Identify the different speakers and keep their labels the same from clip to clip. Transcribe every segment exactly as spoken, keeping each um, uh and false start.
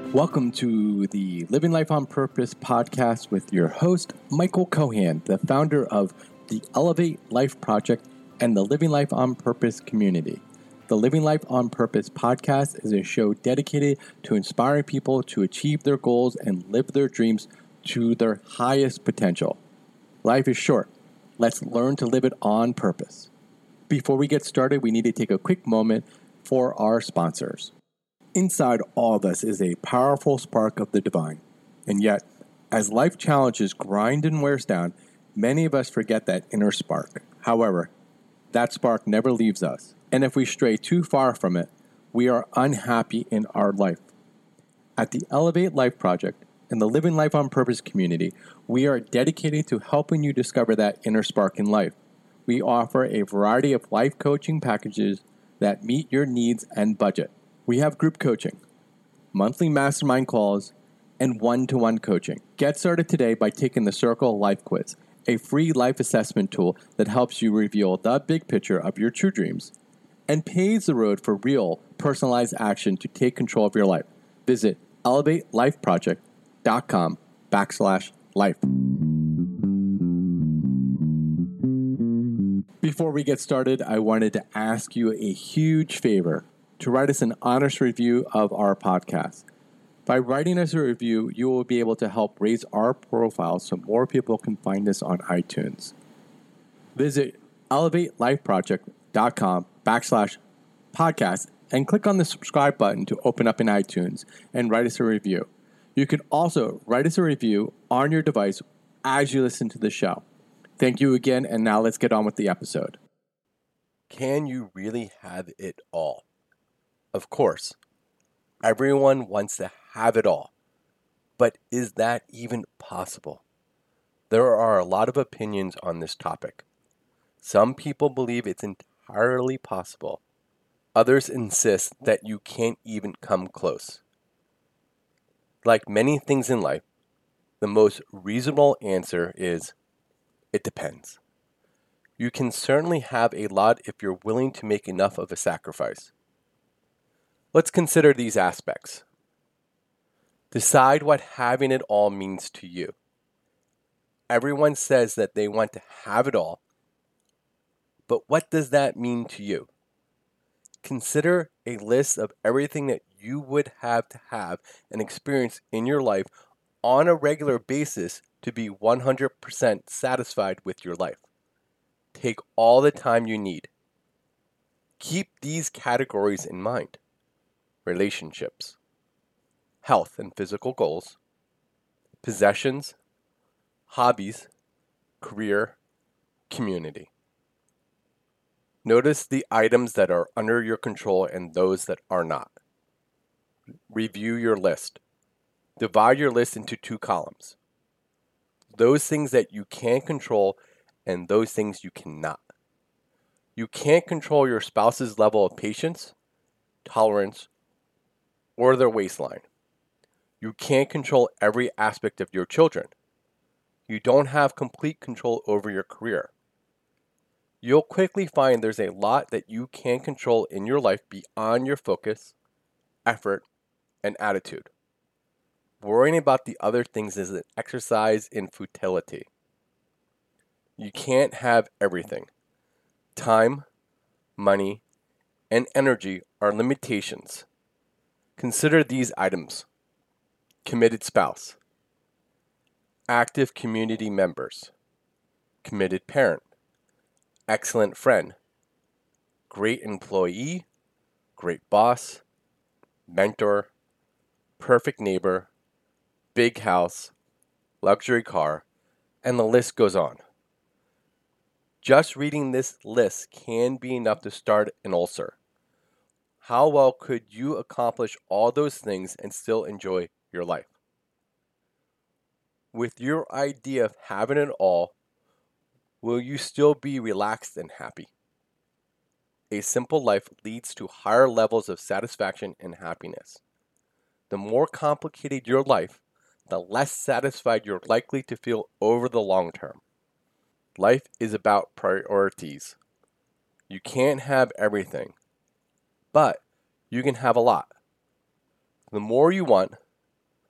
Speaker 1: Welcome to the Living Life on Purpose podcast with your host, Michael Cohan, the founder of the Elevate Life Project and the Living Life on Purpose community. The Living Life on Purpose podcast is a show dedicated to inspiring people to achieve their goals and live their dreams to their highest potential. Life is short. Let's learn to live it on purpose. Before we get started, we need to take a quick moment for our sponsors. Inside all of us is a powerful spark of the divine. And yet, as life challenges grind and wears down, many of us forget that inner spark. However, that spark never leaves us. And if we stray too far from it, we are unhappy in our life. At the Elevate Life Project and the Living Life on Purpose community, we are dedicated to helping you discover that inner spark in life. We offer a variety of life coaching packages that meet your needs and budget. We have group coaching, monthly mastermind calls, and one-to-one coaching. Get started today by taking the Circle Life Quiz, a free life assessment tool that helps you reveal the big picture of your true dreams and paves the road for real, personalized action to take control of your life. Visit elevatelifeproject.com backslash life. Before we get started, I wanted to ask you a huge favor to write us an honest review of our podcast. By writing us a review, you will be able to help raise our profile so more people can find us on iTunes. Visit elevatelifeproject.com backslash podcast and click on the subscribe button to open up in iTunes and write us a review. You can also write us a review on your device as you listen to the show. Thank you again, and now let's get on with the episode. Can you really have it all? Of course, everyone wants to have it all, but is that even possible? There are a lot of opinions on this topic. Some people believe it's entirely possible. Others insist that you can't even come close. Like many things in life, the most reasonable answer is, it depends. You can certainly have a lot if you're willing to make enough of a sacrifice. Let's consider these aspects. Decide what having it all means to you. Everyone says that they want to have it all, but what does that mean to you? Consider a list of everything that you would have to have and experience in your life on a regular basis to be one hundred percent satisfied with your life. Take all the time you need. Keep these categories in mind. Relationships, health and physical goals, possessions, hobbies, career, community. Notice the items that are under your control and those that are not. Review your list. Divide your list into two columns. Those things that you can control and those things you cannot. You can't control your spouse's level of patience, tolerance, or their waistline. You can't control every aspect of your children. You don't have complete control over your career. You'll quickly find there's a lot that you can control in your life beyond your focus, effort, and attitude. Worrying about the other things is an exercise in futility. You can't have everything. Time, money, and energy are limitations. Consider these items: committed spouse, active community members, committed parent, excellent friend, great employee, great boss, mentor, perfect neighbor, big house, luxury car, and the list goes on. Just reading this list can be enough to start an ulcer. How well could you accomplish all those things and still enjoy your life? With your idea of having it all, will you still be relaxed and happy? A simple life leads to higher levels of satisfaction and happiness. The more complicated your life, the less satisfied you're likely to feel over the long term. Life is about priorities. You can't have everything, but you can have a lot. The more you want,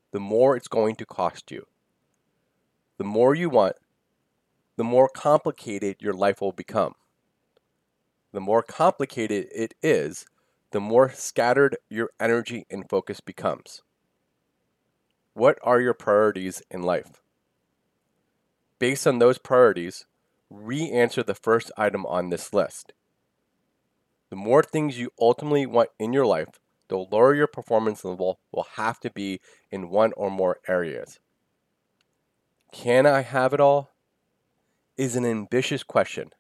Speaker 1: the more it's going to cost you. The more you want, the more complicated your life will become. The more complicated it is, the more scattered your energy and focus becomes. What are your priorities in life? Based on those priorities, re-answer the first item on this list. The more things you ultimately want in your life, the lower your performance level will have to be in one or more areas. Can I have it all? Is an ambitious question.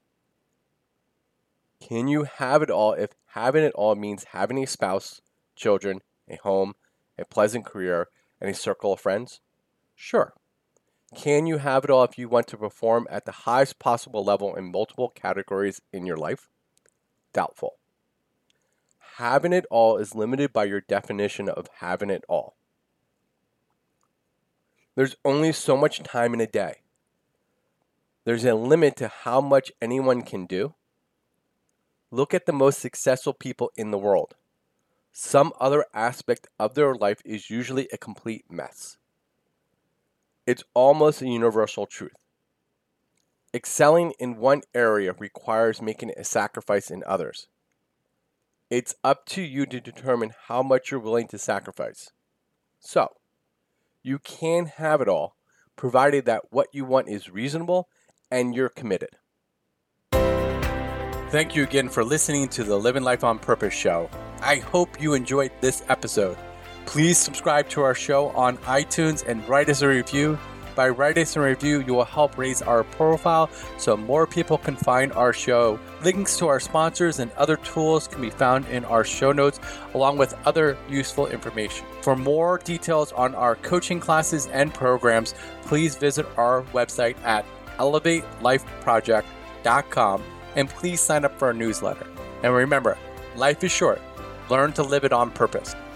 Speaker 1: Can you have it all if having it all means having a spouse, children, a home, a pleasant career, and a circle of friends? Sure. Can you have it all if you want to perform at the highest possible level in multiple categories in your life? Doubtful. Having it all is limited by your definition of having it all. There's only so much time in a day. There's a limit to how much anyone can do. Look at the most successful people in the world. Some other aspect of their life is usually a complete mess. It's almost a universal truth. Excelling in one area requires making a sacrifice in others. It's up to you to determine how much you're willing to sacrifice. So, you can have it all, provided that what you want is reasonable and you're committed. Thank you again for listening to the Living Life on Purpose show. I hope you enjoyed this episode. Please subscribe to our show on iTunes and write us a review. By writing us a review, you will help raise our profile so more people can find our show. Links to our sponsors and other tools can be found in our show notes, along with other useful information. For more details on our coaching classes and programs, please visit our website at elevate life project dot com. And please sign up for our newsletter. And remember, life is short. Learn to live it on purpose.